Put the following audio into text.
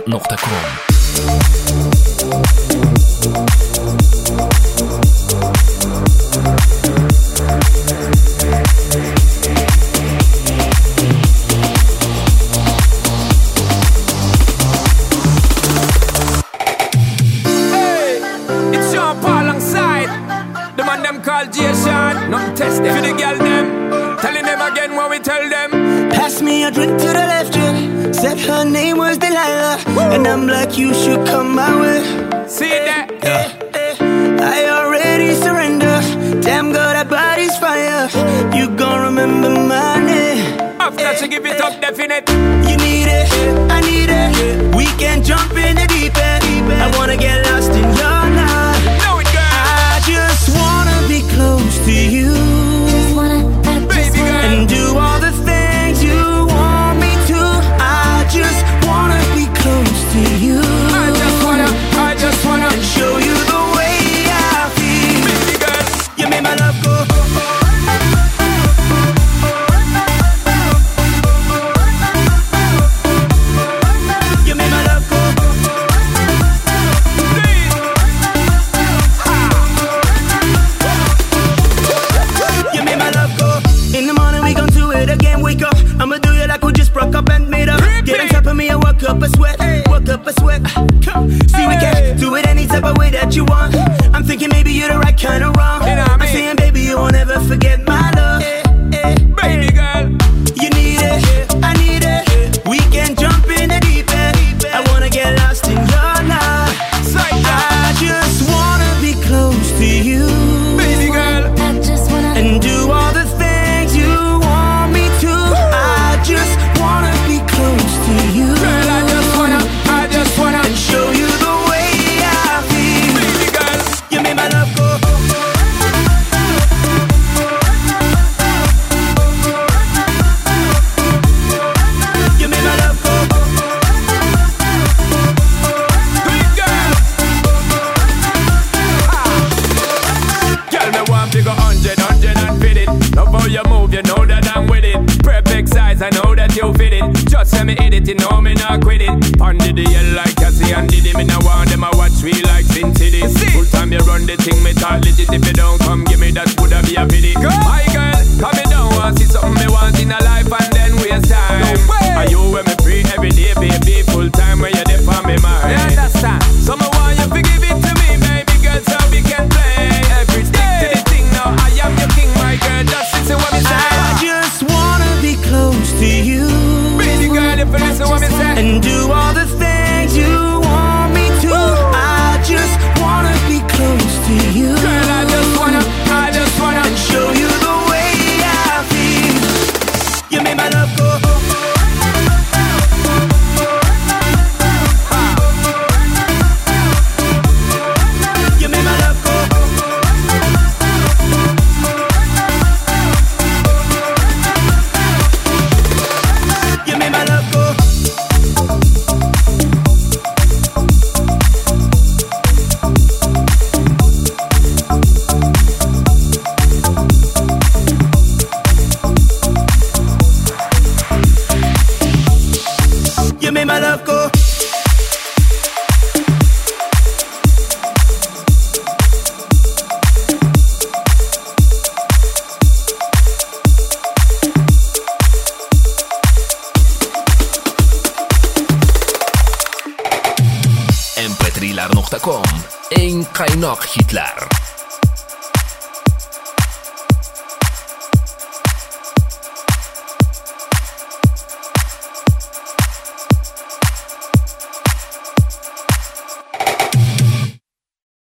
mp3.lar.com. Jason, not test them. For the girl them, telling them again what we tell them. Pass me a drink to the left, yeah. Said her name was Delilah. Woo. And I'm like, you should come my way. See that? I already surrender. Damn girl, that body's fire. You gon' remember my name. I've got to give it up, definite. You need it, I need it. We can jump in the deep end. I wanna get lost in your night. Know it, girl. I just wanna be close to you, baby girl, and do all the things you want me to. I just wanna be close to you. I just wanna and show you the way I feel. Baby girl, you made my love go. You made my love go. You made my love go. In the morning we gon' do it again. Wake up, I'ma do you like we just broke up and made up. Get on top of me and work up a sweat. Work up a sweat. See, we can do it any type of way that you want. I'm thinking maybe you're the right kind of wrong. I'm saying baby you won't ever forget my love. baby girl, You need it, I need it. We can jump in the deep end. I wanna get lost in your night. I just wanna be close to you, baby girl, and do all the things you want me to. I just wanna be close to you, girl, I just wanna and show you the way I feel. baby girl, You made my love go. You made my love go. big girl. Girl, me want to go 100 and fit it. Love how you move, you know that I'm with it. Perfect size, I know that you fit it. Just let me hit it, you know me not quit it. Under the hell like Cassie and Diddy, me no want them, I watch me like Sin City. Full time you run the thing, me talk legit. If you don't come, give me that, woulda be a pity. My girl, come me down, want see something me want in a life and then waste time. Are you when me free every day, baby? Full time when you're there for me, mind. You understand? So me want you to give it to me, baby girl, so we can play every day. To the thing now, I am your king, my girl. Just listen what me say. I just wanna be close to you, Baby girl, if you listen what me say. and do all the things you want me to. I just wanna be close to you, Girl, I just wanna and show you the way I feel. You made my love go. You made my love go. You made my love go. You made my love go. mp3.lar.com. Één Kainak Hitler.